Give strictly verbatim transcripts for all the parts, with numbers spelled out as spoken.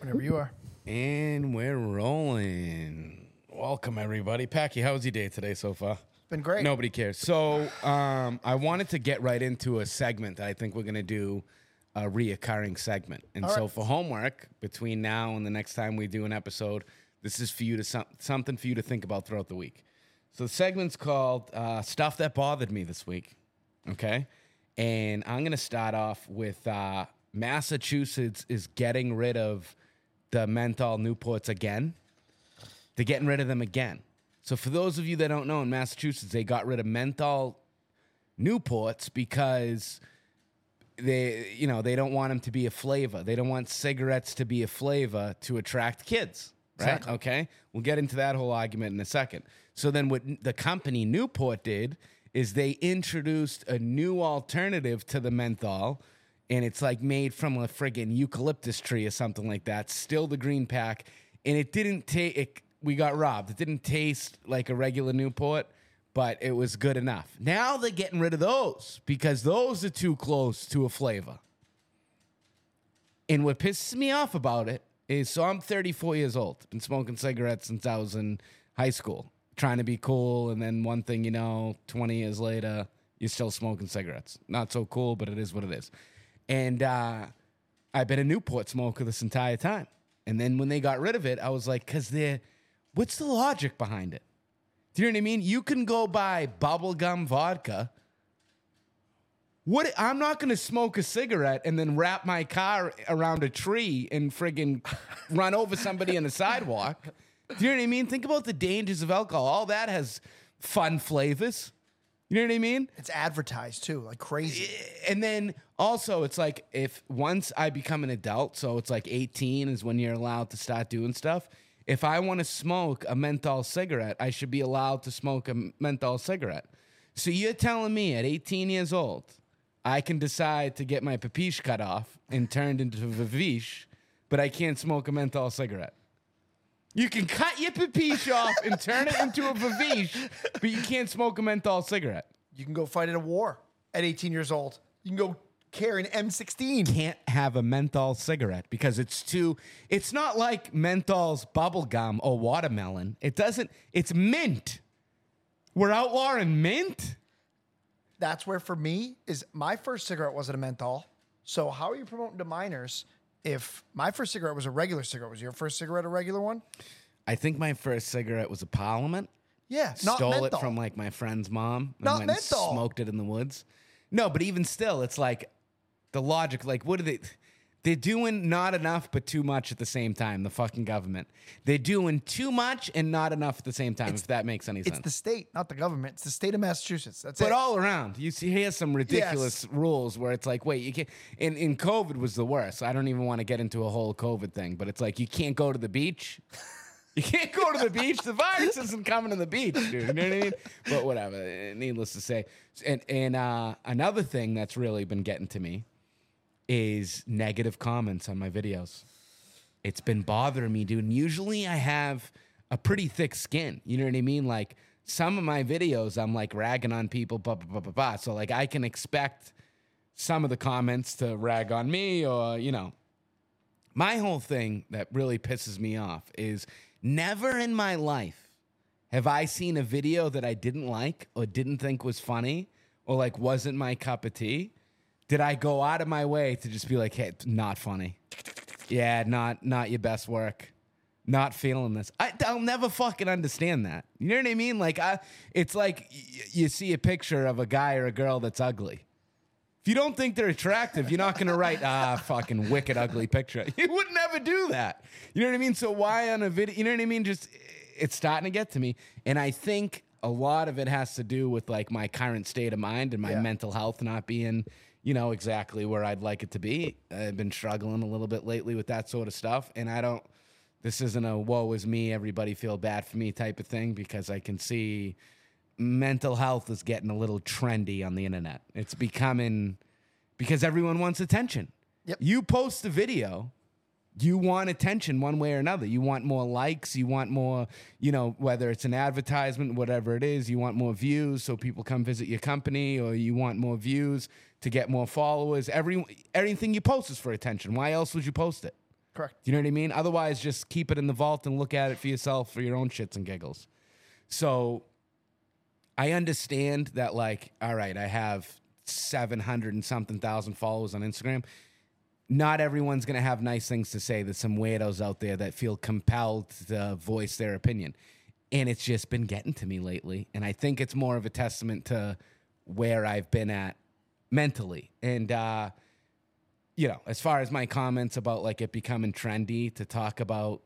Whenever you are. And we're rolling. Welcome, everybody. Packy, how was your day today so far? Been great. Nobody cares. So um, I wanted to get right into a segment that I think we're going to do a reoccurring segment. And All so right. for homework, between now and the next time we do an episode, this is for you to some, something for you to think about throughout the week. So the segment's called uh, Stuff That Bothered Me This Week. Okay? And I'm going to start off with uh, Massachusetts is getting rid of the menthol Newports again. They're getting rid of them again. So for those of you that don't know, in Massachusetts, they got rid of menthol Newports because they, you know, they don't want them to be a flavor. They don't want cigarettes to be a flavor to attract kids, right? Exactly. Okay? We'll get into that whole argument in a second. So then what the company Newport did is they introduced a new alternative to the menthol, and it's like made from a friggin' eucalyptus tree or something like that, still the green pack, and it didn't take, we got robbed. It didn't taste like a regular Newport, but it was good enough. Now they're getting rid of those because those are too close to a flavor. And what pisses me off about it is, so I'm thirty-four years old, been smoking cigarettes since I was in high school, trying to be cool, and then one thing you know, twenty years later, you're still smoking cigarettes. Not so cool, but it is what it is. And uh, I've been a Newport smoker this entire time. And then when they got rid of it, I was like, because they're, what's the logic behind it? Do you know what I mean? You can go buy bubblegum vodka. What? I'm not going to smoke a cigarette and then wrap my car around a tree and friggin' run over somebody on the sidewalk. Do you know what I mean? Think about the dangers of alcohol. All that has fun flavors. You know what I mean? It's advertised too, like crazy. And then also, it's like if once I become an adult, so it's like eighteen is when you're allowed to start doing stuff. If I want to smoke a menthol cigarette, I should be allowed to smoke a menthol cigarette. So you're telling me at eighteen years old, I can decide to get my papiche cut off and turned into a Vavish, but I can't smoke a menthol cigarette. You can cut your papiche off and turn it into a Vavish, but you can't smoke a menthol cigarette. You can go fight in a war at eighteen years old. You can go carry an M sixteen. Can't have a menthol cigarette because it's too, it's not like menthol's bubblegum or watermelon. It doesn't, it's mint. We're outlawing mint? That's where for me is my first cigarette wasn't a menthol. So how are you promoting to minors if my first cigarette was a regular cigarette? Was your first cigarette a regular one? I think my first cigarette was a Parliament. Yeah, not Stole menthol. it from like my friend's mom. And Not went menthol. And smoked it in the woods. No, but even still, it's like the logic, like what are they, they're doing not enough but too much at the same time, the fucking government. They're doing too much and not enough at the same time, It's- if that makes any It's sense. the state, not the government. It's the state of Massachusetts. That's But it. all around, you see, here's some ridiculous Yes. rules where it's like, wait, you can't. And, and COVID was the worst. I don't even want to get into a whole COVID thing, but it's like you can't go to the beach. You can't go to the beach. The virus isn't coming to the beach, dude. You know what I mean? But whatever. Needless to say, and and uh, another thing that's really been getting to me is negative comments on my videos. It's been bothering me, dude. And usually I have a pretty thick skin. You know what I mean? Like some of my videos, I'm like ragging on people, blah, blah, blah, blah, blah. So like I can expect some of the comments to rag on me or, you know. My whole thing that really pisses me off is never in my life have I seen a video that I didn't like or didn't think was funny or like wasn't my cup of tea. Did I go out of my way to just be like, hey, not funny. Yeah, not not your best work. Not feeling this. I, I'll never fucking understand that. You know what I mean? Like, I, it's like y- you see a picture of a guy or a girl that's ugly. If you don't think they're attractive, you're not going to write, ah, fucking wicked ugly picture. You would never do that. You know what I mean? So why on a video, you know what I mean? Just, it's starting to get to me. And I think a lot of it has to do with like my current state of mind and my Yeah. mental health not being, you know, exactly where I'd like it to be. I've been struggling a little bit lately with that sort of stuff. And I don't, this isn't a woe is me, everybody feel bad for me type of thing, because I can see mental health is getting a little trendy on the internet. It's becoming, because everyone wants attention. Yep. You post a video, you want attention one way or another. You want more likes, you want more, you know, whether it's an advertisement, whatever it is, you want more views so people come visit your company, or you want more views to get more followers. Every everything you post is for attention. Why else would you post it? Correct. You know what I mean? Otherwise, just keep it in the vault and look at it for yourself for your own shits and giggles. So I understand that, like, all right, I have seven hundred and something thousand followers on Instagram. Not everyone's going to have nice things to say. There's some weirdos out there that feel compelled to voice their opinion. And it's just been getting to me lately. And I think it's more of a testament to where I've been at mentally. And, uh, you know, as far as my comments about, like, it becoming trendy to talk about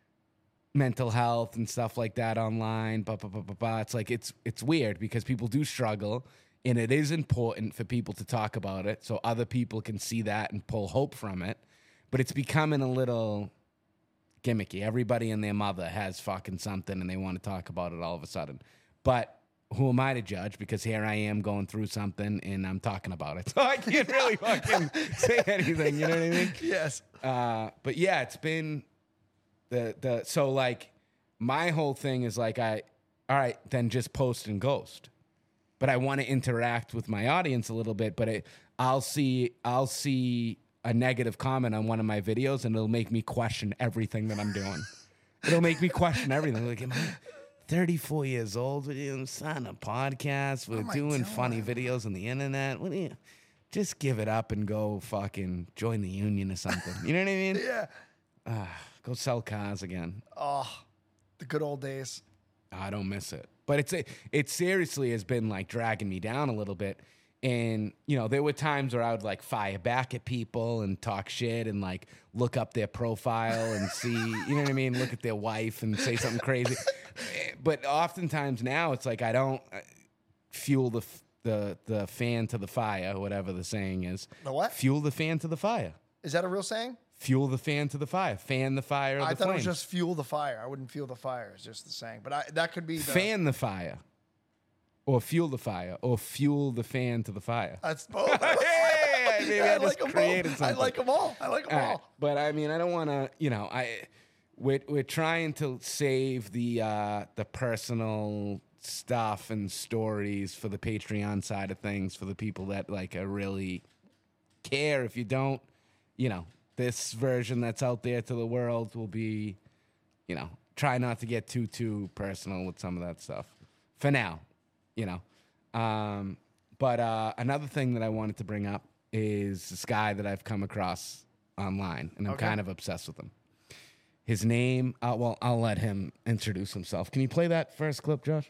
mental health and stuff like that online, blah, blah, blah, blah, blah. It's like, it's, it's weird because people do struggle. And it is important for people to talk about it so other people can see that and pull hope from it. But it's becoming a little gimmicky. Everybody and their mother has fucking something and they want to talk about it all of a sudden. But who am I to judge? Because here I am going through something and I'm talking about it. So I can't really fucking say anything. You know what I mean? Yes. Uh, but yeah, it's been the, the, so like my whole thing is like, I, all right, then just post and ghost. But I want to interact with my audience a little bit. But it, I'll see, I'll see a negative comment on one of my videos, and it'll make me question everything that I'm doing. It'll make me question everything. Like, am I thirty-four years old? We're starting a podcast. We're doing funny videos on the internet. What do you? Just give it up and go fucking join the union or something. You know what I mean? Yeah. Uh, go sell cars again. Oh, the good old days. I don't miss it. But it's it seriously has been like dragging me down a little bit. And, you know, there were times where I would like fire back at people and talk shit and like look up their profile and see, you know what I mean? Look at their wife and say something crazy. But oftentimes now it's like I don't fuel the the the fan to the fire, or whatever the saying is. The what? Fuel the fan to the fire. Is that a real saying? Fuel the fan to the fire. Fan the fire of I the thought flames. it was just fuel the fire. I wouldn't fuel the fire. It's just the saying. But I, that could be the... Fan the fire. Or fuel the fire. Or fuel the fan to the fire. That's both. Hey, maybe I, I just like created both. something. I like them all. I like them all. all right. But I mean, I don't want to, you know, I we're, we're trying to save the uh, the personal stuff and stories for the Patreon side of things for the people that like are really care. If you don't, you know, this version that's out there to the world will be, you know, try not to get too, too personal with some of that stuff for now, you know. Um, but uh, another thing that I wanted to bring up is this guy that I've come across online, and I'm Okay. kind of obsessed with him. His name, uh, well, I'll let him introduce himself. Can you play that first clip, Josh?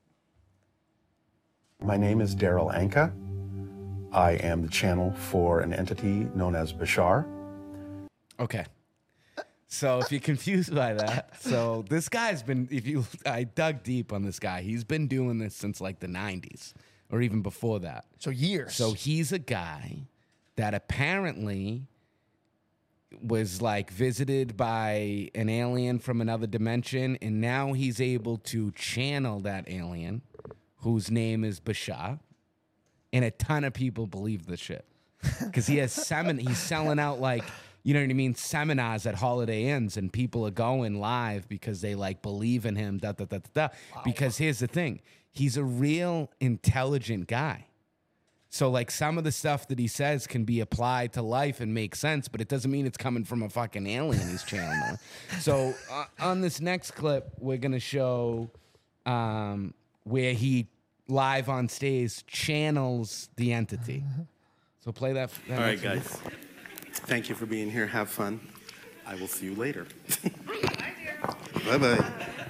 My name is Daryl Anka. I am the channel for an entity known as Bashar. Okay. So if you're confused by that, so this guy's been, if you, I dug deep on this guy. He's been doing this since like the nineties or even before that. So years. So he's a guy that apparently was like visited by an alien from another dimension, and now he's able to channel that alien, whose name is Bashar, and a ton of people believe this shit because he has semin. He's selling out like, you know what I mean, seminars at Holiday Inns, and people are going live because they like believe in him. Da da da da da. Wow. Because here's the thing, he's a real intelligent guy. So like some of the stuff that he says can be applied to life and make sense, but it doesn't mean it's coming from a fucking alien he's channeling. So uh, on this next clip, we're gonna show um, where he live on stage channels the entity. So play that. that All right, guys. Thank you for being here. Have fun. I will see you later. Bye-bye.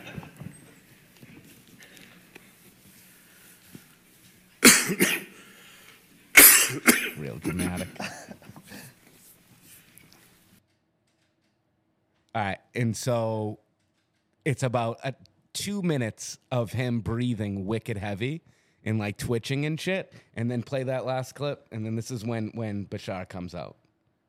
Real dramatic. All right, and so it's about uh, two minutes of him breathing wicked heavy and like twitching and shit, and then play that last clip, and then this is when when Bashar comes out.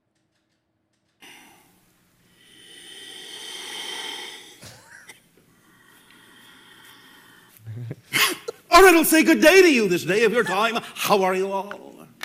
All right, I'll say good day to you this day of your time. How are you all?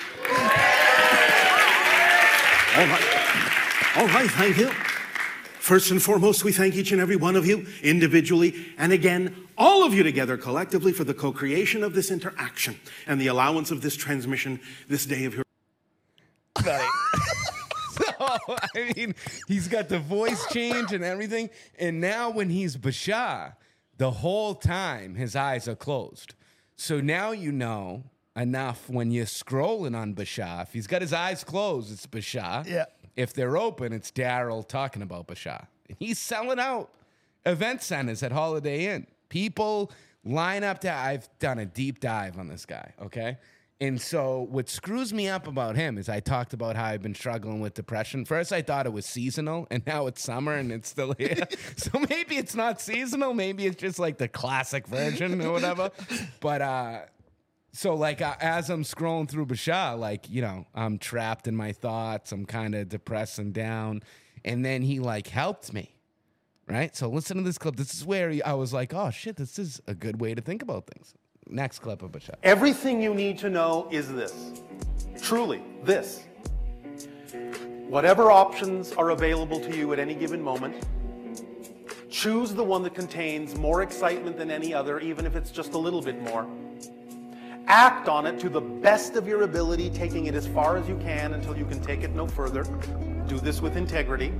All right. All right, thank you. First and foremost, we thank each and every one of you individually, and again, all of you together collectively for the co-creation of this interaction and the allowance of this transmission this day of your... So I mean, he's got the voice change and everything. And now when he's Bashar, the whole time his eyes are closed. So now you know enough when you're scrolling on Bashar. If he's got his eyes closed, it's Bashar. Yeah. If they're open, it's Daryl talking about Bashar. And he's selling out event centers at Holiday Inn. People line up to, I've done a deep dive on this guy, okay? And so what screws me up about him is I talked about how I've been struggling with depression. First, I thought it was seasonal, and now it's summer, and it's still here. So maybe it's not seasonal. Maybe it's just like the classic version or whatever. But uh, so like uh, as I'm scrolling through Bashar, like, you know, I'm trapped in my thoughts. I'm kind of depressed and down. And then he like helped me, right? So listen to this clip. This is where he, I was like, oh, shit, this is a good way to think about things. Next clip of Bashar. Everything you need to know is this. Truly, this. Whatever options are available to you at any given moment, choose the one that contains more excitement than any other, even if it's just a little bit more. Act on it to the best of your ability, taking it as far as you can until you can take it no further. Do this with integrity.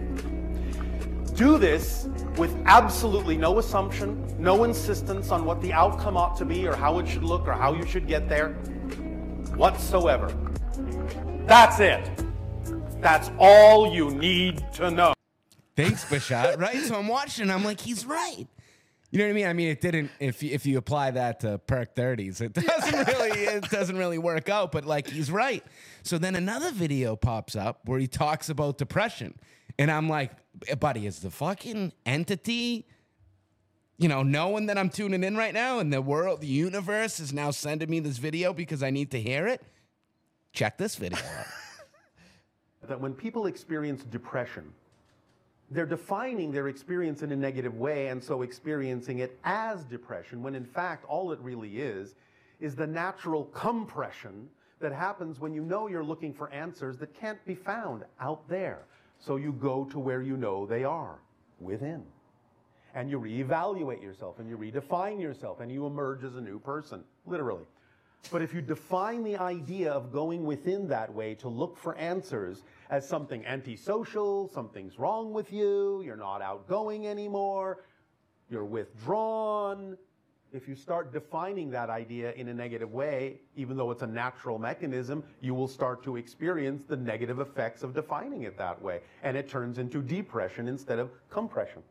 Do this with absolutely no assumption, no insistence on what the outcome ought to be or how it should look or how you should get there whatsoever. That's it. That's all you need to know. Thanks, Bashar. Right? So I'm watching, I'm like, he's right. You know what I mean? I mean, it didn't. If you, if you apply that to perk thirties, it doesn't really it doesn't really work out. But like, he's right. So then another video pops up where he talks about depression, and I'm like, buddy, is the fucking entity, you know, knowing that I'm tuning in right now, and the world, the universe is now sending me this video because I need to hear it? Check this video out. That when people experience depression, they're defining their experience in a negative way and so experiencing it as depression, when in fact all it really is is the natural compression that happens when you know you're looking for answers that can't be found out there. So you go to where you know they are, within. And you reevaluate yourself and you redefine yourself and you emerge as a new person, literally. But if you define the idea of going within that way to look for answers as something antisocial, something's wrong with you, you're not outgoing anymore, you're withdrawn, if you start defining that idea in a negative way, even though it's a natural mechanism, you will start to experience the negative effects of defining it that way. And it turns into depression instead of compression.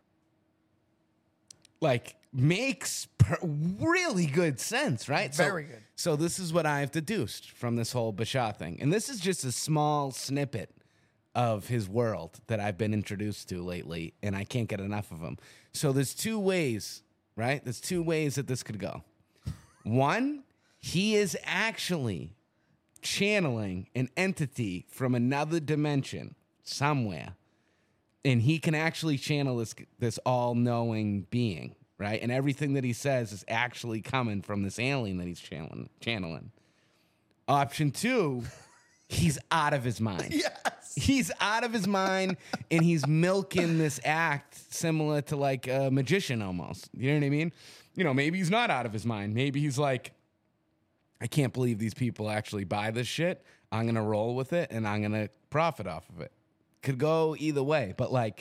Like, makes per- really good sense, right? Very so, good. So this is what I've deduced from this whole Bashar thing. And this is just a small snippet of his world that I've been introduced to lately, and I can't get enough of him. So there's two ways, right? There's two ways that this could go. One, he is actually channeling an entity from another dimension somewhere, and he can actually channel this this all-knowing being, right? And everything that he says is actually coming from this alien that he's channeling. channeling. Option two, he's out of his mind. Yes. He's out of his mind, and he's milking this act similar to like a magician almost. You know what I mean? You know, maybe he's not out of his mind. Maybe he's like, I can't believe these people actually buy this shit. I'm going to roll with it, and I'm going to profit off of it. Could go either way, but like,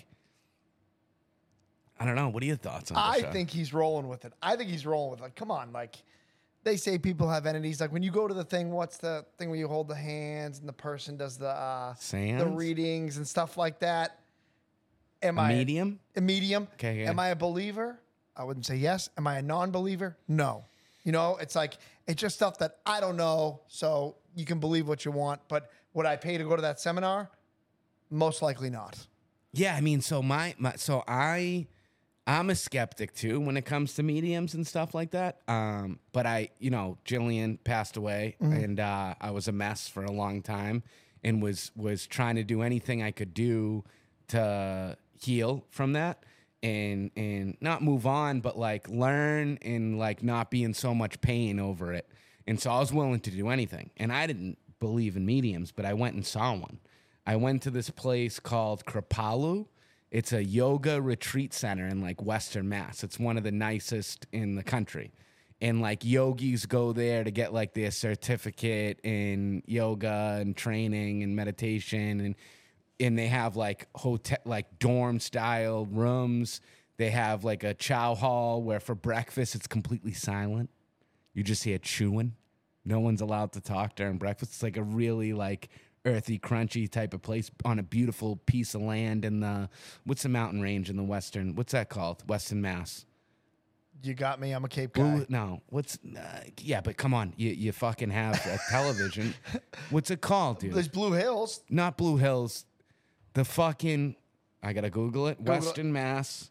I don't know. What are your thoughts on I this? think he's rolling with it. I think he's rolling with it. Like, come on, like they say people have entities. Like when you go to the thing, what's the thing where you hold the hands and the person does the uh, Sands? the readings and stuff like that? Am A I medium? A medium? Okay, yeah. Am I a believer? I wouldn't say yes. Am I a non-believer? No. You know, it's like it's just stuff that I don't know. So you can believe what you want, but would I pay to go to that seminar? Most likely not. Yeah, I mean, so my, my so I I'm a skeptic too when it comes to mediums and stuff like that. Um, but I, you know, Jillian passed away, Mm-hmm. and uh, I was a mess for a long time, and was was trying to do anything I could do to heal from that, and and not move on, but like learn and like not be in so much pain over it. And so I was willing to do anything, and I didn't believe in mediums, but I went and saw one. I went to this place called Kripalu. It's a yoga retreat center in like Western Mass. It's one of the nicest in the country. And like yogis go there to get like their certificate in yoga and training and meditation. And and they have like hotel, like dorm style rooms. They have like a chow hall where for breakfast it's completely silent. You just hear chewing. No one's allowed to talk during breakfast. It's like a really like earthy, crunchy type of place on a beautiful piece of land in the, what's the mountain range in the western, what's that called? Western Mass. You got me. I'm a Cape guy. Blue, no, what's, uh, yeah, but come on. You, you fucking have a television. What's it called, dude? There's Blue Hills. Not Blue Hills. The fucking, I got to Google it. Google Western Mass.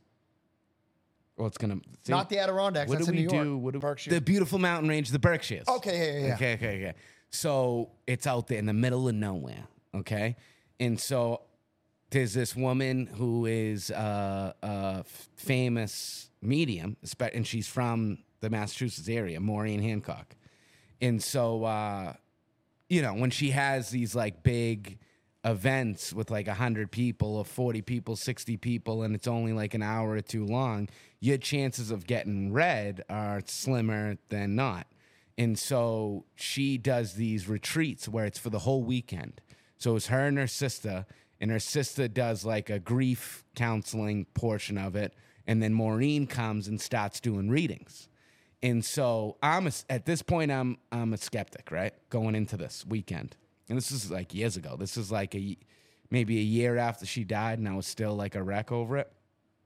Well, it's going to. Not the Adirondacks. What That's do in we New York. do? What do, Berkshire. the beautiful mountain range, the Berkshires. Okay, yeah, yeah, yeah. Okay, okay, okay. So it's out there in the middle of nowhere, okay? And so there's this woman who is uh, a f- famous medium, espe- and she's from the Massachusetts area, Maureen Hancock. And so, uh, you know, when she has these like big events with like one hundred people or forty people, sixty people, and it's only like an hour or two long, your chances of getting read are slimmer than not. And so she does these retreats where it's for the whole weekend. So it's her and her sister, and her sister does like a grief counseling portion of it, and then Maureen comes and starts doing readings. And so I'm a, at this point I'm I'm a skeptic, right? Going into this weekend. And this is like years ago. This is like a maybe a year after she died, and I was still like a wreck over it.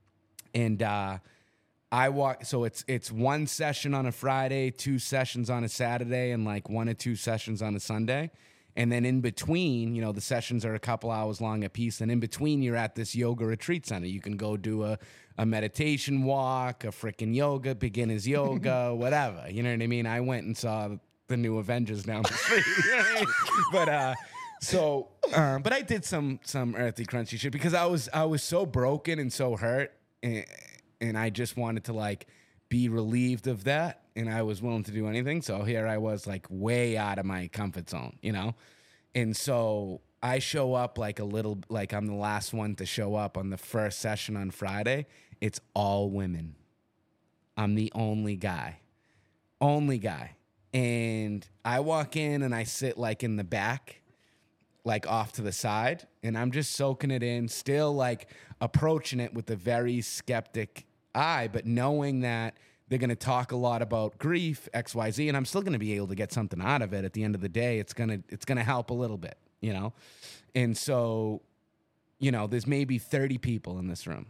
And uh, I walk. So it's it's one session on a Friday, two sessions on a Saturday, and like one or two sessions on a Sunday. And then in between, you know, the sessions are a couple hours long a piece. And in between, you're at this yoga retreat center. You can go do a, a meditation walk, a freaking yoga, beginner's yoga, whatever. You know what I mean? I went and saw the new Avengers down the street. You know what I mean? But uh, so, um, but I did some some earthy, crunchy shit because I was I was so broken and so hurt, and, and I just wanted to like be relieved of that, and I was willing to do anything. So here I was, like way out of my comfort zone, you know. And so I show up like a little, like I'm the last one to show up on the first session on Friday. It's all women. I'm the only guy, only guy. And I walk in and I sit like in the back, like off to the side, and I'm just soaking it in, still like approaching it with a very skeptic eye, but knowing that they're going to talk a lot about grief, X, Y, Z, and I'm still going to be able to get something out of it. At the end of the day, it's going to it's going to help a little bit, you know? And so, you know, there's maybe thirty people in this room.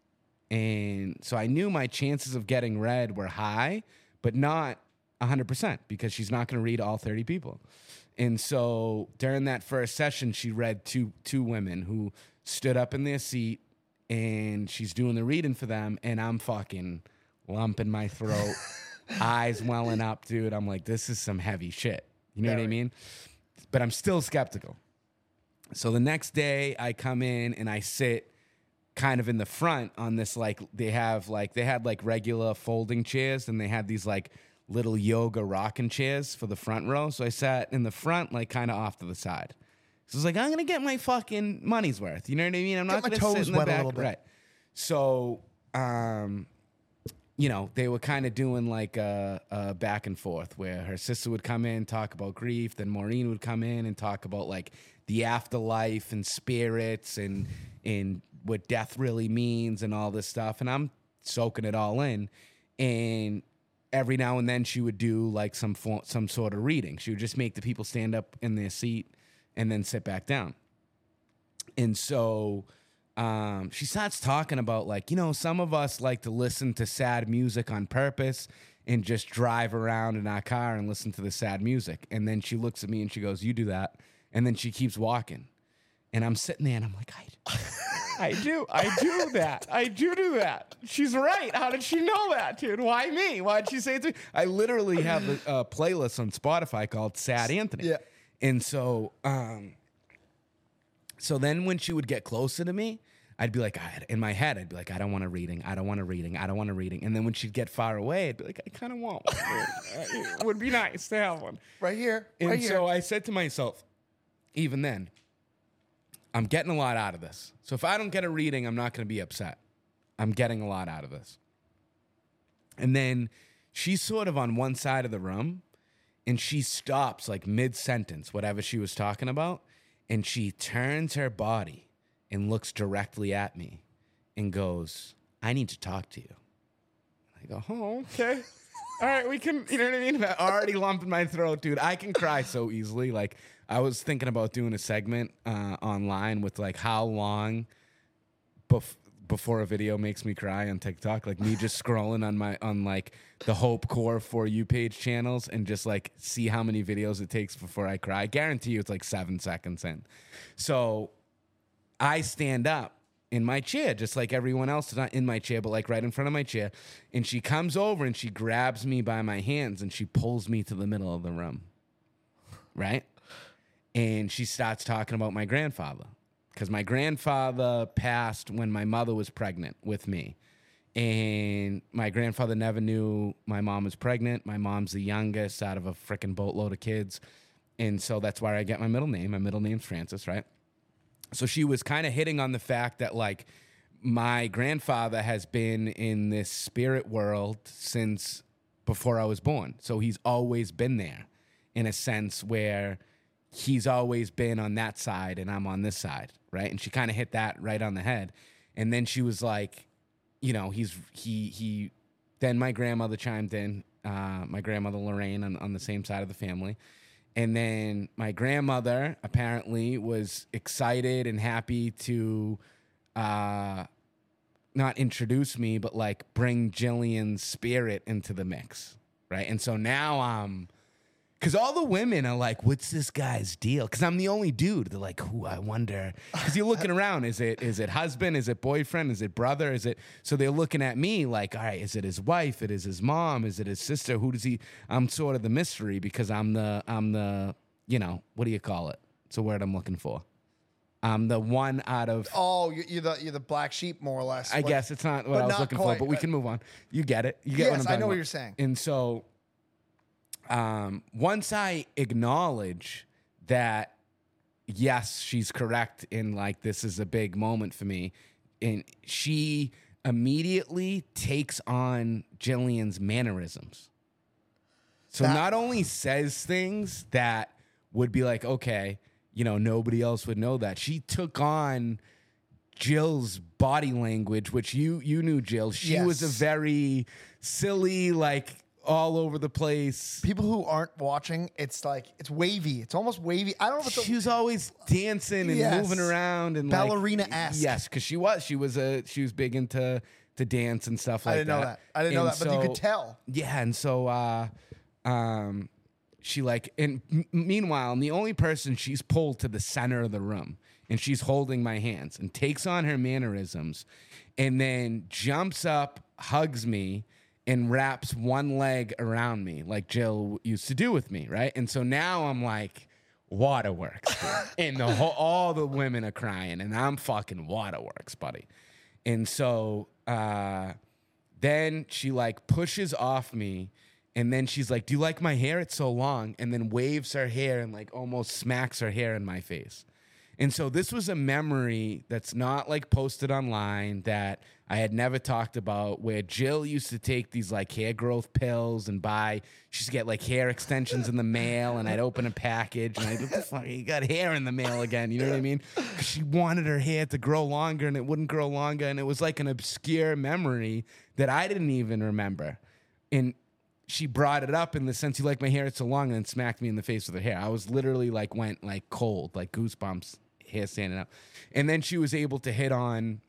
And so I knew my chances of getting read were high, but not one hundred percent because she's not going to read all thirty people. And so during that first session, she read two two women who stood up in their seat, and she's doing the reading for them, and I'm fucking lump in my throat, eyes welling up, dude. I'm like, this is some heavy shit. You know Very. what I mean? But I'm still skeptical. So the next day I come in and I sit kind of in the front on this, like, they have like, they had like regular folding chairs, and they had these like little yoga rocking chairs for the front row. So I sat in the front, like kind of off to the side. So I was like, I'm going to get my fucking money's worth. You know what I mean? I'm get not going to sit in the back. Bit. Right. So, um, you know, they were kind of doing like a, a back and forth where her sister would come in, talk about grief. Then Maureen would come in and talk about like the afterlife and spirits and, and what death really means and all this stuff. And I'm soaking it all in. And every now and then she would do like some fo- some sort of reading. She would just make the people stand up in their seat and then sit back down. And so um, she starts talking about like, you know, some of us like to listen to sad music on purpose and just drive around in our car and listen to the sad music. And then she looks at me and she goes, you do that. And then she keeps walking. And I'm sitting there and I'm like, I, I do. I do that. I do do that. She's right. How did she know that, dude? Why me? Why'd she say it to me? I literally have a, a playlist on Spotify called Sad Anthony. Yeah. And so, um, so then when she would get closer to me, I'd be like, I, in my head, I'd be like, I don't want a reading. I don't want a reading. I don't want a reading. And then when she'd get far away, I'd be like, I kind of want one. It would be nice to have one. Right here. And right here. so I said to myself, even then, I'm getting a lot out of this. So if I don't get a reading, I'm not going to be upset. I'm getting a lot out of this. And then she's sort of on one side of the room, and she stops like mid-sentence, whatever she was talking about, and she turns her body and looks directly at me and goes, "I need to talk to you." I go, "Oh, okay." All right, we can, you know what I mean? Already lump in my throat, dude. I can cry so easily. Like, I was thinking about doing a segment uh, online with, like, how long bef- before a video makes me cry on TikTok. Like, me just scrolling on my, on, like, the Hope Core For You page channels and just, like, see how many videos it takes before I cry. I guarantee you it's, like, seven seconds in. So I stand up in my chair, just like everyone else, not in my chair, but like right in front of my chair. And she comes over and she grabs me by my hands and she pulls me to the middle of the room. Right? And she starts talking about my grandfather. Because my grandfather passed when my mother was pregnant with me. And my grandfather never knew my mom was pregnant. My mom's the youngest out of a freaking boatload of kids. And so that's why I get my middle name. My middle name's Francis, right? So she was kind of hitting on the fact that, like, my grandfather has been in this spirit world since before I was born. So he's always been there in a sense where he's always been on that side and I'm on this side, right? And she kind of hit that right on the head. And then she was like, you know, he's, he, he, then my grandmother chimed in, uh, my grandmother Lorraine on, on the same side of the family. And then my grandmother apparently was excited and happy to uh, not introduce me, but like bring Jillian's spirit into the mix, right? And so now I'm, because all the women are like, "What's this guy's deal?" Because I'm the only dude. They're like, "Who? I wonder." Because you're looking around. Is it is it husband? Is it boyfriend? Is it brother? Is it? So they're looking at me like, "All right, is it his wife? It is his mom? Is it his sister? Who does he?" I'm sort of the mystery because I'm the I'm the you know what do you call it? It's a word I'm looking for. I'm the one out of. Oh, you're you're the you're the black sheep, more or less. I Like- guess it's not what but I was not looking quite. for, but we can move on. You get it. You get what I'm Yes, talking I know what about. you're saying. And so, um, once I acknowledge that, yes, she's correct in like this is a big moment for me, and she immediately takes on Jillian's mannerisms. So That- not only says things that would be like, okay, you know, nobody else would know that. She took on Jill's body language, which you you knew Jill. She was a Yes. very silly, like all over the place. People who aren't watching, it's like it's wavy. It's almost wavy. I don't know if it's She a, was always dancing and Yes. moving around and like- Ballerina-esque. yes, because she was. She was a she was big into to dance and stuff like I didn't that. know that. I didn't know And that, but you so- could tell. Yeah, and so uh, um, she like, and m- meanwhile, and the only person she's pulled to the center of the room, and she's holding my hands and takes on her mannerisms, and then jumps up, hugs me, and wraps one leg around me like Jill used to do with me, right? And so now I'm like, waterworks, dude. And the whole, all the women are crying, and I'm fucking waterworks, buddy. And so uh, then she like pushes off me, and then she's like, "Do you like my hair? It's so long." And then waves her hair and like almost smacks her hair in my face. And so this was a memory that's not like posted online that I had never talked about, where Jill used to take these like hair growth pills and buy, she used to get like hair extensions in the mail, and I'd open a package and I'd, "What the fuck, you got hair in the mail again?" You know what I mean? 'Cause she wanted her hair to grow longer and it wouldn't grow longer. And it was like an obscure memory that I didn't even remember. And she brought it up in the sense, "You like my hair? It's so long," and then smacked me in the face with her hair. I was literally like, went like cold, like goosebumps, hair standing up. And then she was able to hit on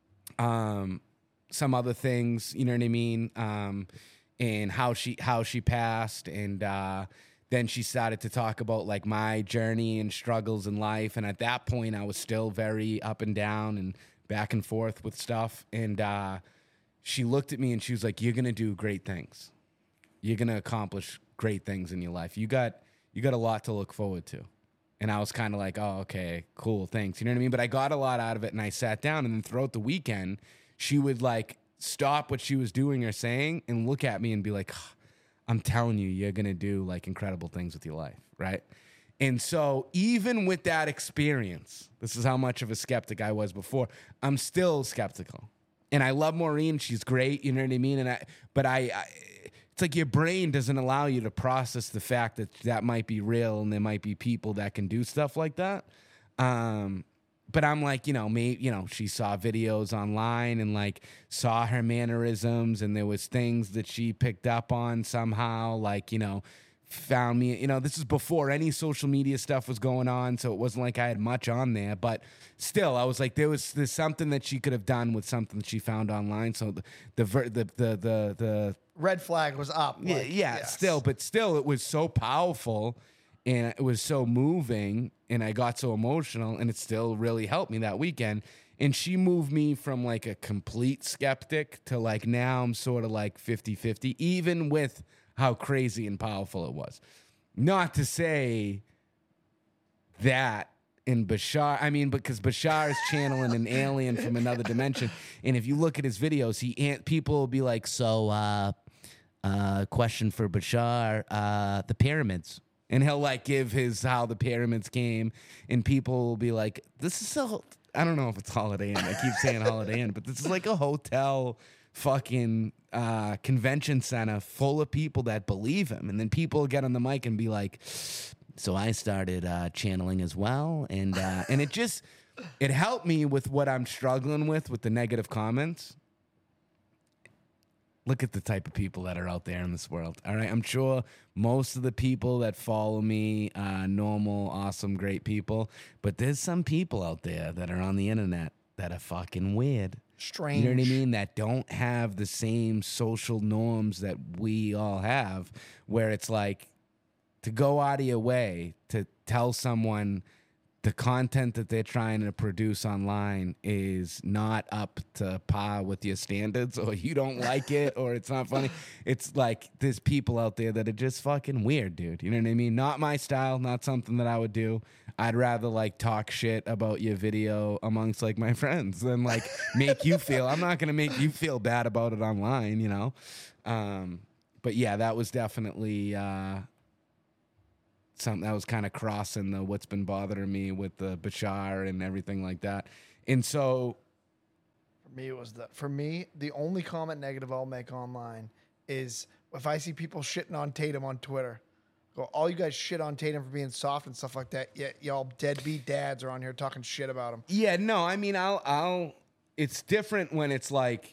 um, some other things, you know what I mean? Um, and how she how she passed, and uh, then she started to talk about like my journey and struggles in life. And at that point, I was still very up and down and back and forth with stuff. And uh, she looked at me and she was like, "You're gonna do great things. You're gonna accomplish great things in your life. You got you got a lot to look forward to." And I was kind of like, "Oh, okay, cool, thanks." You know what I mean? But I got a lot out of it, and I sat down. And then throughout the weekend, she would like stop what she was doing or saying and look at me and be like, "I'm telling you, you're gonna do like incredible things with your life, right?" And so even with that experience, this is how much of a skeptic I was before. I'm still skeptical, and I love Maureen. She's great. You know what I mean? And I, but I. I It's like your brain doesn't allow you to process the fact that that might be real and there might be people that can do stuff like that. Um, but I'm like, you know, me, you know, she saw videos online and like saw her mannerisms, and there was things that she picked up on somehow, like, you know, found me, you know, this is before any social media stuff was going on, so it wasn't like I had much on there, but still, I was like, there was there's something that she could have done with something that she found online. So the the ver- the the the, the Red flag was up. yeah, like, yeah, yes. still, but still, it was so powerful and it was so moving, and I got so emotional, and it still really helped me that weekend. And she moved me from like a complete skeptic to like now I'm sort of like fifty-fifty, even with how crazy and powerful it was. Not to say that in Bashar, I mean, because Bashar is channeling an alien from another dimension. And if you look at his videos, he people will be like, so, uh, uh, question for Bashar, uh, the pyramids. And he'll like give his how the pyramids came, and people will be like, this is so, I don't know if it's Holiday Inn. I keep saying Holiday Inn, but this is like a hotel fucking uh, convention center full of people that believe him. And then people get on the mic and be like, so I started uh, channeling as well. And, uh, and it just, it helped me with what I'm struggling with, with the negative comments. Look at the type of people that are out there in this world. All right. I'm sure most of the people that follow me are normal, awesome, great people. But there's some people out there that are on the internet that are fucking weird. Strange. You know what I mean? That don't have the same social norms that we all have, where it's like to go out of your way to tell someone the content that they're trying to produce online is not up to par with your standards, or you don't like it, or it's not funny. It's like there's people out there that are just fucking weird, dude. You know what I mean? Not my style, not something that I would do. I'd rather like talk shit about your video amongst like my friends than like make you feel, I'm not going to make you feel bad about it online, you know? Um, but yeah, that was definitely, uh, something that was kind of crossing the what's been bothering me with the Bashar and everything like that. And so For me, it was the for me the only comment negative I'll make online is if I see people shitting on Tatum on Twitter. Go, all you guys shit on Tatum for being soft and stuff like that. Yeah, y'all deadbeat dads are on here talking shit about him. yeah, no, I mean, I'll, I'll, it's different when it's like,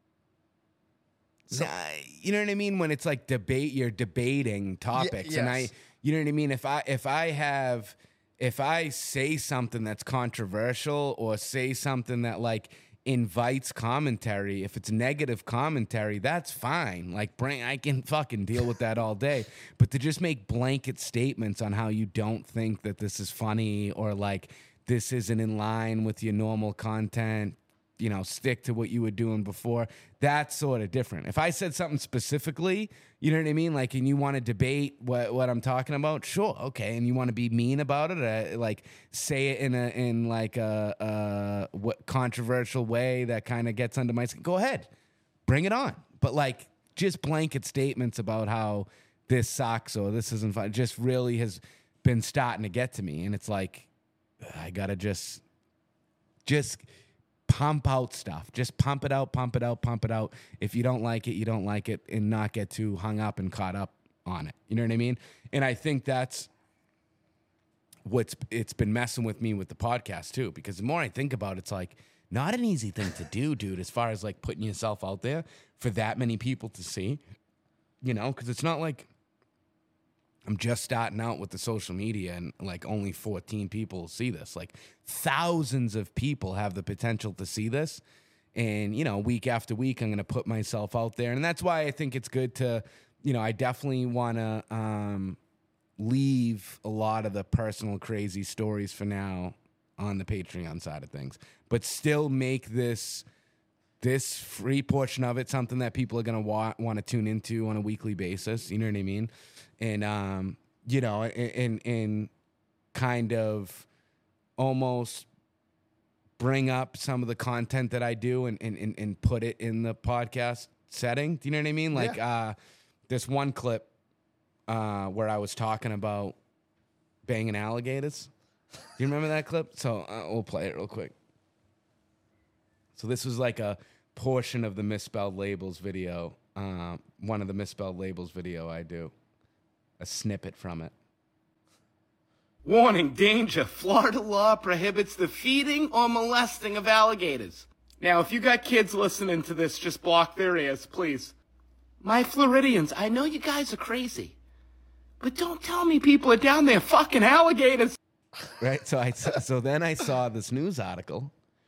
nah, you know what I mean? When it's like debate, you're debating topics. Ye- And I, yes. you know what I mean? If I, if I have, if I say something that's controversial or say something that like invites commentary, if it's negative commentary, that's fine. Like, bring, I can fucking deal with that all day. But to just make blanket statements on how you don't think that this is funny or like this isn't in line with your normal content, you know, stick to what you were doing before. That's sort of different. If I said something specifically, you know what I mean? Like, and you want to debate what, what I'm talking about, sure, okay. And you want to be mean about it, uh, like say it in a in like a, a what controversial way that kind of gets under my skin. Go ahead, bring it on. But like, just blanket statements about how this sucks or this isn't fun just really has been starting to get to me, and it's like I gotta just just. Pump out stuff. Just pump it out, pump it out, pump it out. If you don't like it, you don't like it, and not get too hung up and caught up on it. You know what I mean? And I think that's what's it's been messing with me with the podcast too, because the more I think about it, it's like not an easy thing to do, dude, as far as like putting yourself out there for that many people to see, you know, because it's not like I'm just starting out with the social media and like only fourteen people see this. Like thousands of people have the potential to see this. And, you know, week after week, I'm going to put myself out there. And that's why I think it's good to, you know, I definitely want to um, leave a lot of the personal crazy stories for now on the Patreon side of things, but still make this this free portion of it something that people are going to wa- want to tune into on a weekly basis. You know what I mean? And, um, you know, and, and kind of almost bring up some of the content that I do and, and, and, and put it in the podcast setting. Do you know what I mean? Like, Yeah. uh, this one clip uh, where I was talking about banging alligators. Do you remember that clip? So uh, we'll play it real quick. So this was like a portion of the Misspelled Labels video, uh, one of the Misspelled Labels video I do. A snippet from it. Warning, danger. Florida law prohibits the feeding or molesting of alligators. Now, if you got kids listening to this, just block their ears, please. My Floridians, I know you guys are crazy, but don't tell me people are down there fucking alligators. Right, so I so then I saw this news article.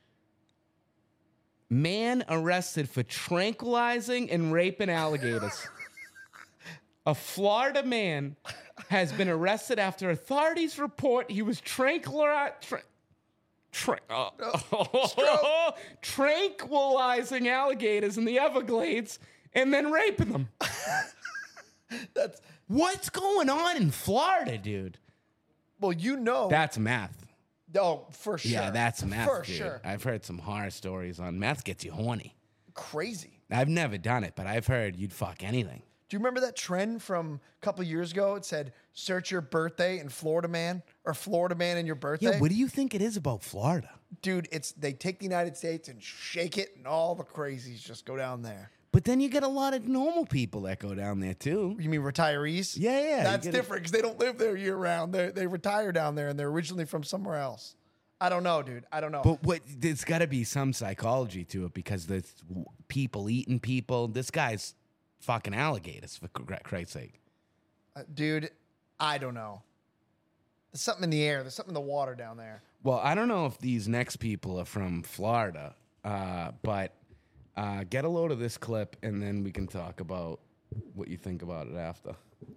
Man arrested for tranquilizing and raping alligators. A Florida man has been arrested after authorities report he was tranquilizing. Tra- tra- uh, tranquilizing alligators in the Everglades and then raping them. That's what's going on in Florida, dude. Well, you know. That's meth. Oh, for sure. Yeah, that's meth, For dude. sure. I've heard some horror stories on meth gets you horny. Crazy. I've never done it, but I've heard you'd fuck anything. Do you remember that trend from a couple of years ago? It said, search your birthday in Florida Man or Florida Man in your birthday. Yeah, what do you think it is about Florida? Dude, it's they take the United States and shake it, and all the crazies just go down there. But then you get a lot of normal people that go down there, too. You mean retirees? Yeah, yeah. That's different because they don't live there year round. They they retire down there, and they're originally from somewhere else. I don't know, dude. I don't know. But what there's got to be some psychology to it because there's people eating people. This guy's fucking alligators, for Christ's sake. Uh, dude, I don't know. There's something in the air. There's something in the water down there. Well, I don't know if these next people are from Florida, uh, but uh, get a load of this clip, and then we can talk about what you think about it after.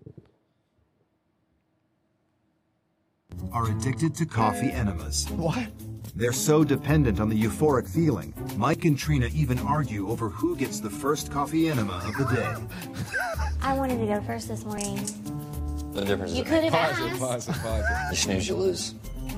Are addicted to coffee enemas. What? They're so dependent on the euphoric feeling. Mike and Trina even argue over who gets the first coffee enema of the day. I wanted to go first this morning. The difference You is could have Pause it, asked. pause it, pause it. you snooze, you lose.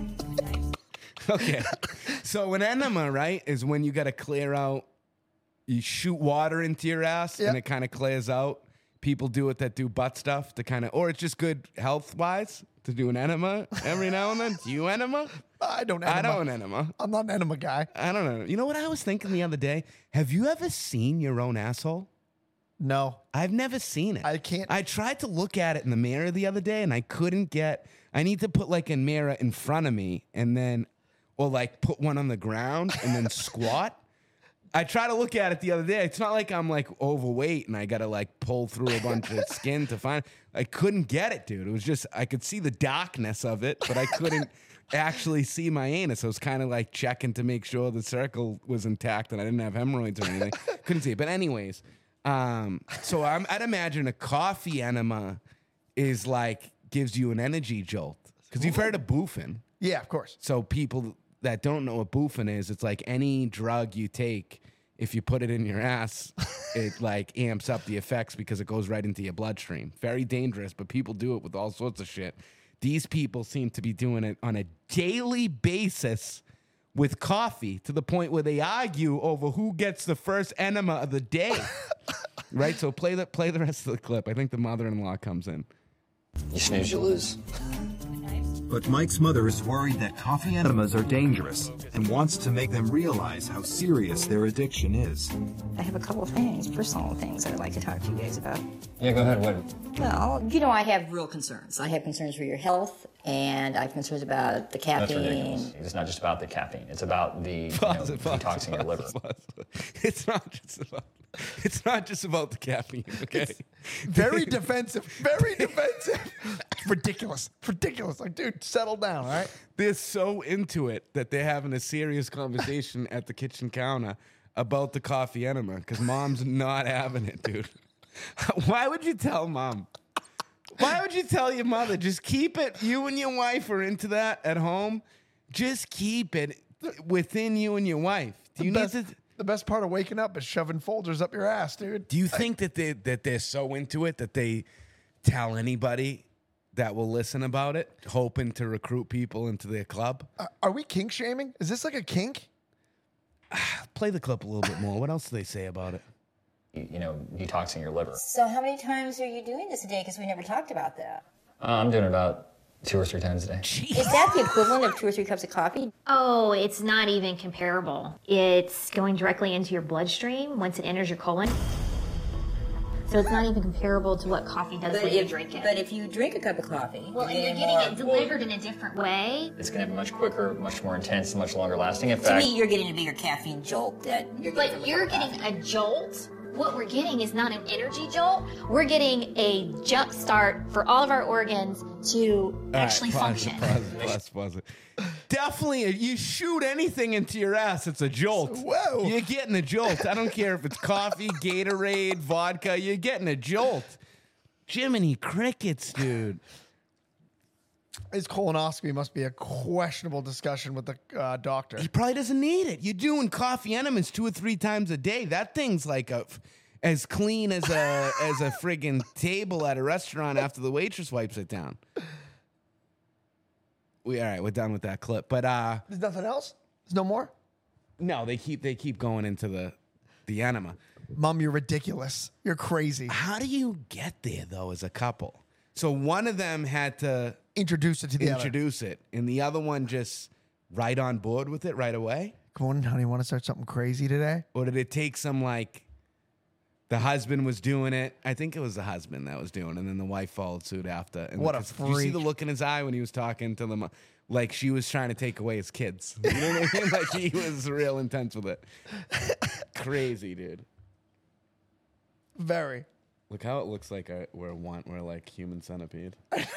Okay. So an enema, right, is when you got to clear out, you shoot water into your ass Yep. and it kind of clears out. People do it that do butt stuff to kind of, or it's just good health-wise to do an enema every now and then. Do you enema? I don't I enema. don't enema. I'm not an enema guy. I don't know. You know what I was thinking the other day? Have you ever seen your own asshole? No. I've never seen it. I can't- I tried to look at it in the mirror the other day and I couldn't get, I need to put like a mirror in front of me and then, or like put one on the ground and then squat. I tried to look at it the other day. It's not like I'm like overweight and I got to like pull through a bunch of skin to find. I couldn't get it, dude. It was just, I could see the darkness of it, but I couldn't actually see my anus. I was kind of like checking to make sure the circle was intact and I didn't have hemorrhoids or anything. Couldn't see it. But anyways, um, so I'm, I'd imagine a coffee enema is like, gives you an energy jolt. Because you've heard of boofing. Yeah, of course. So people that don't know what boofing is, it's like any drug you take, if you put it in your ass, it like amps up the effects because it goes right into your bloodstream. Very dangerous, but people do it with all sorts of shit. These people seem to be doing it on a daily basis with coffee to the point where they argue over who gets the first enema of the day. Right? So play the play the rest of the clip. I think the mother-in-law comes in. You snooze, you lose. But Mike's mother is worried that coffee enemas are dangerous and wants to make them realize how serious their addiction is. I have a couple of things, personal things I'd like to talk to you guys about. Yeah, go ahead. What? Well, you know, I have real concerns. I have concerns for your health, and I have concerns about the That's caffeine. ridiculous. It's not just about the caffeine. It's about the you know, Pause it, pause it, detoxing your pause liver. it, pause it. It's not just about it's not just about the caffeine, okay? Very defensive. Very defensive. Ridiculous. Ridiculous. Like, dude, settle down, all right? They're so into it that they're having a serious conversation at the kitchen counter about the coffee enema because mom's not having it, dude. Why would you tell mom? Why would you tell your mother? Just keep it. You and your wife are into that at home. Just keep it within you and your wife. Do you the need best, to? The best part of waking up is shoving folders up your ass, dude. Do you think that they that they're so into it that they tell anybody that will listen about it, hoping to recruit people into their club? Uh, are we kink shaming? Is this like a kink? Play the clip a little bit more. What else do they say about it? You, you know, detoxing your liver. So how many times are you doing this a day? Because we never talked about that. Uh, I'm doing it about two or three times a day. Is that the equivalent of two or three cups of coffee? Oh, it's not even comparable. It's going directly into your bloodstream once it enters your colon. So it's not even comparable to what coffee does But when you if, drink it. but if you drink a cup of coffee, well, and you're getting getting more- it delivered in a different way. It's going to be much quicker, much more intense, and much longer lasting. In To fact, me, you're getting a bigger caffeine jolt that you're getting. from But a you're cup of getting coffee. a jolt. What we're getting is not an energy jolt. We're getting a jump start for all of our organs to actually All right, pause function. it, pause it, pause it, pause it. Definitely, you shoot anything into your ass, it's a jolt. Whoa. You're getting a jolt. I don't care if it's coffee, Gatorade, vodka. You're getting a jolt. Jiminy crickets, dude. His colonoscopy must be a questionable discussion with the uh, doctor. He probably doesn't need it. You're doing coffee enemas two or three times a day. That thing's like a, as clean as a as a friggin' table at a restaurant after the waitress wipes it down. We all right. We're done with that clip. But uh, There's nothing else? There's no more? no, they keep they keep going into the the enema. Mom, you're ridiculous. You're crazy. How do you get there though as a couple? So one of them had to Introduce it to the other. introduce it, and the other one just right on board with it right away. Come on, honey, want to start something crazy today? Or did it take some like the husband was doing it? I think it was the husband that was doing it, and then the wife followed suit after. And What a because you see the freak. look in his eye when he was talking to them, like she was trying to take away his kids. You know what I mean? Like he was real intense with it. Crazy, dude. Very. Look how it looks like a, we're one. We're like human centipede.